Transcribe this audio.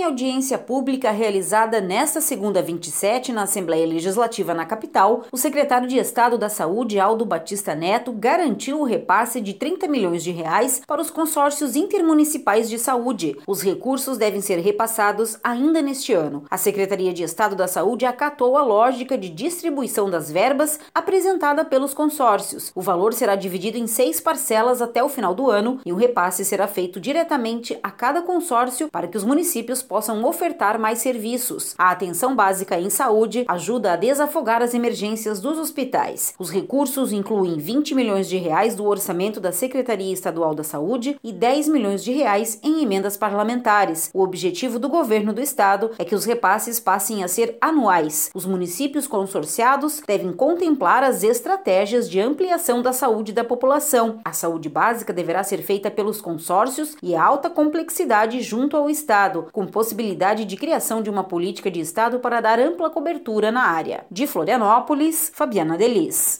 Em audiência pública realizada nesta segunda 27 na Assembleia Legislativa na capital, o secretário de Estado da Saúde, Aldo Batista Neto, garantiu o repasse de 30 milhões de reais para os consórcios intermunicipais de saúde. Os recursos devem ser repassados ainda neste ano. A Secretaria de Estado da Saúde acatou a lógica de distribuição das verbas apresentada pelos consórcios. O valor será dividido em 6 parcelas até o final do ano e o repasse será feito diretamente a cada consórcio para que os municípios possam ofertar mais serviços. A atenção básica em saúde ajuda a desafogar as emergências dos hospitais. Os recursos incluem 20 milhões de reais do orçamento da Secretaria Estadual da Saúde e 10 milhões de reais em emendas parlamentares. O objetivo do governo do estado é que os repasses passem a ser anuais. Os municípios consorciados devem contemplar as estratégias de ampliação da saúde da população. A saúde básica deverá ser feita pelos consórcios e alta complexidade junto ao estado, com possibilidade de criação de uma política de estado para dar ampla cobertura na área. De Florianópolis, Fabiana Delis.